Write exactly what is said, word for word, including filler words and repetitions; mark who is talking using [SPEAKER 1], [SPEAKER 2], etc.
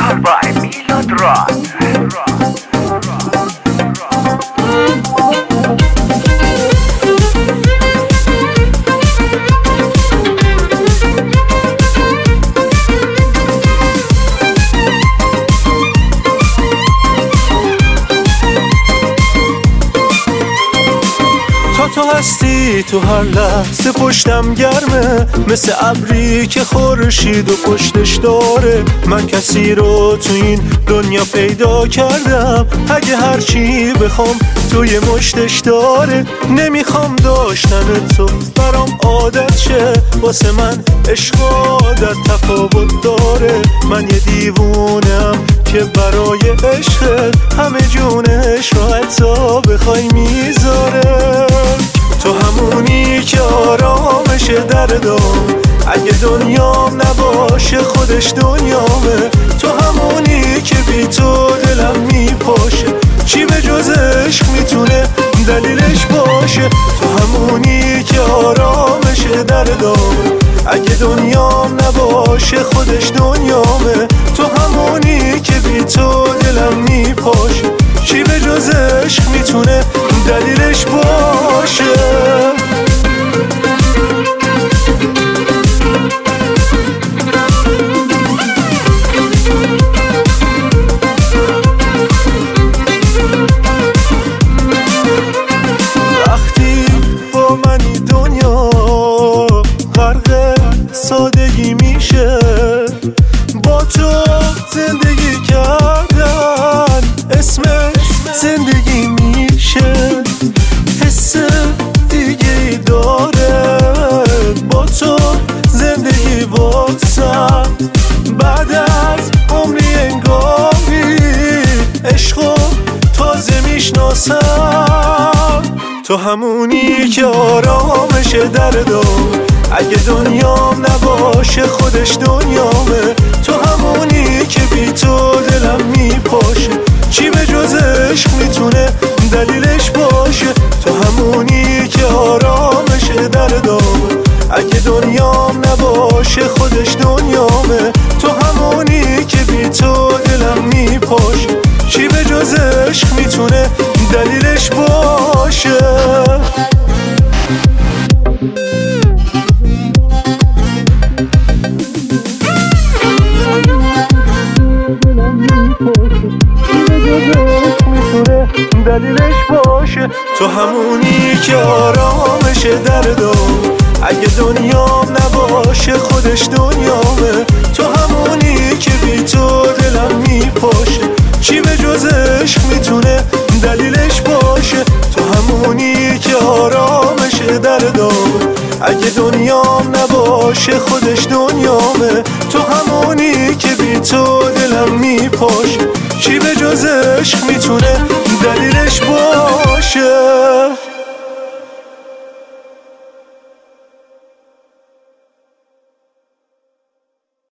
[SPEAKER 1] Powered by Milad Rod.
[SPEAKER 2] تو هستی تو هر لحظه پشتم گرمه، مثل ابری که خورشید و پشتش داره. من کسی رو تو این دنیا پیدا کردم، اگه هرچی بخوام توی مشتش داره. نمیخوام داشتن تو برام عادت شه، واسه من عشق عادت تفاوت داره. من یه دیوونم که برای عشق همه جونش رو حتی بخوای میذاره. تو همونی که آرامش دردام، اگه دنیام نباشه خودش دنیامه. تو همونی که بی تو دلم میپاشه، چی به جز عشق میتونه دلیلش باشه. تو همونی که آرامش دردام، اگه دنیام نباشه خودش دنیامه. تو همونی که بی تو دلم میپاشه، چی به جز عشق میتونه دلیلش باشه. وقتی با منی دنیا غرق سادگی میشه، با تو زندگی کردن اسمش زندگی میشه. حس دیگه ای داره با تو زندگی واسم، بعد از عمری انگاری عشقو تازه میشناسم. تو همونی که آرامش دردام، اگه دنیام نباشه خودش دنیامه. تو همونی که بی تو دلم میپاشه، چی به جز عشق میتونه دلیلش باشه. تو همونی که آرامش دردام، اگه دنیام نباشه خودش دنیامه. تو همونی که بی تو دلم میپاشه، چی به جز عشق میتونه دلیلش باشه. دلیلش باشه. تو همونی که آرامش دردام، اگه دنیام نباشه خودش دنیامه. تو همونی که بی تو دلم میپاشه، چی به جز عشق میتونه دلیلش باشه. تو همونی که آرامش دردام، اگه دنیام نباشه خودش دنیامه. تو همونی که بی تو دلم میپاشه، چی به جز عشق میتونه دلیلش باشه.